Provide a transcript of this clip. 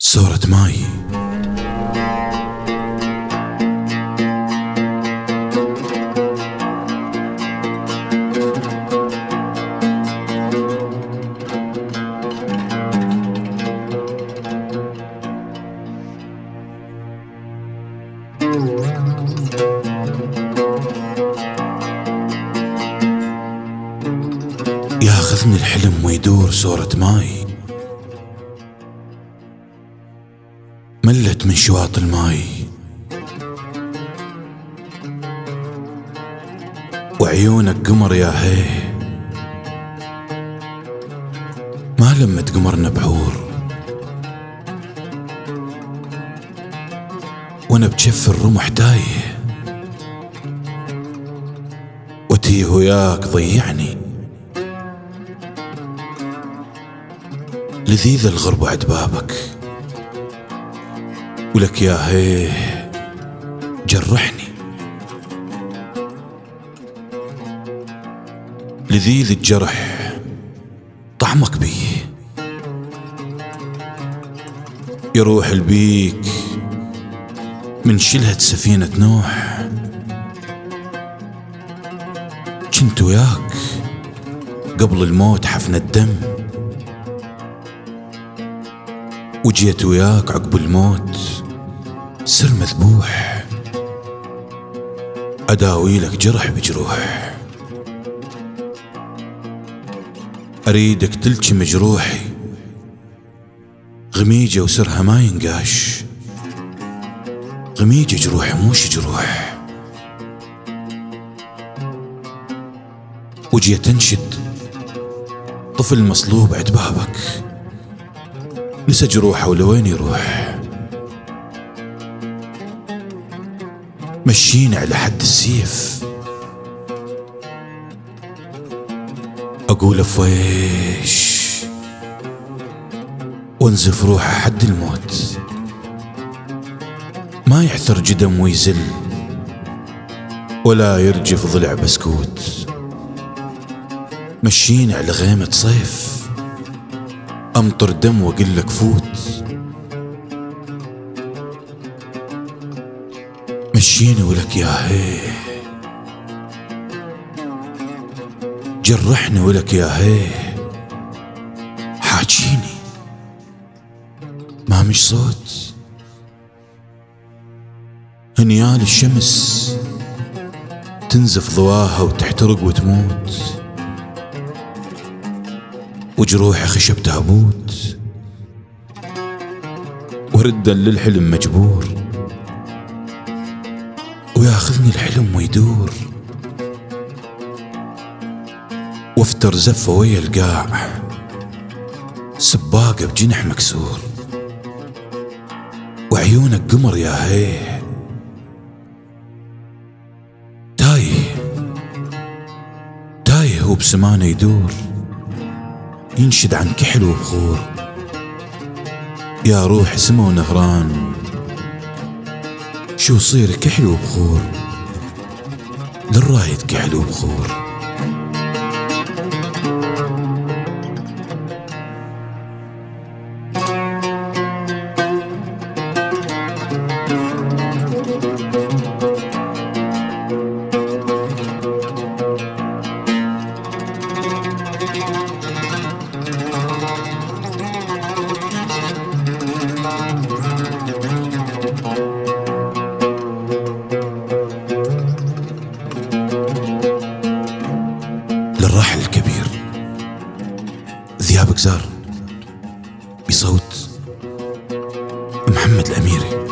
سورة ماي. ياخذني الحلم ويدور سورة ماي، ملت من شواط الماي وعيونك قمر يا هي، ما لمت قمرنا بحور وانا بجف الرمح تايه، وتيه وياك ضيعني لذيذ الغربة عد بابك، ولك يا هيه جرحني لذيذ الجرح طعمك بيه، يروح البيك من شلهة سفينة نوح، كنت وياك قبل الموت حفن الدم، وجيت وياك عقب الموت سر مذبوح، أداوي لك جرح بجروح، أريدك تلجم جروحي غميجة وسرها ما ينقاش، غميجة جروحي موش جروح، وجيت أنشد طفل مصلوب عد بابك، نسى جروحه ولوين يروح، مشينا على حد السيف، أقول أفويش وانزف روحه حد الموت، ما يحثر جدم ويزل ولا يرجف ضلع بسكوت، مشينا على غيمة صيف أمطر دم وأقول لك فوت، مشيني ولك يا هيه جرحني ولك يا هيه حاجيني ما مش صوت، هنيال الشمس تنزف ضواها وتحترق وتموت، وجروحي خشب تابوت، وردا للحلم مجبور، وياخذني الحلم ويدور، وافتر زفة ويا القاع سباقة بجنح مكسور، وعيونك قمر يا هيه تايه هو بسمانه يدور، ينشد عن كحل وبخور، يا روح سما ونهران شو صير كحل وبخور، للرايد كحل وبخور. للراحل الكبير ذياب قزار بصوت محمد الأميري.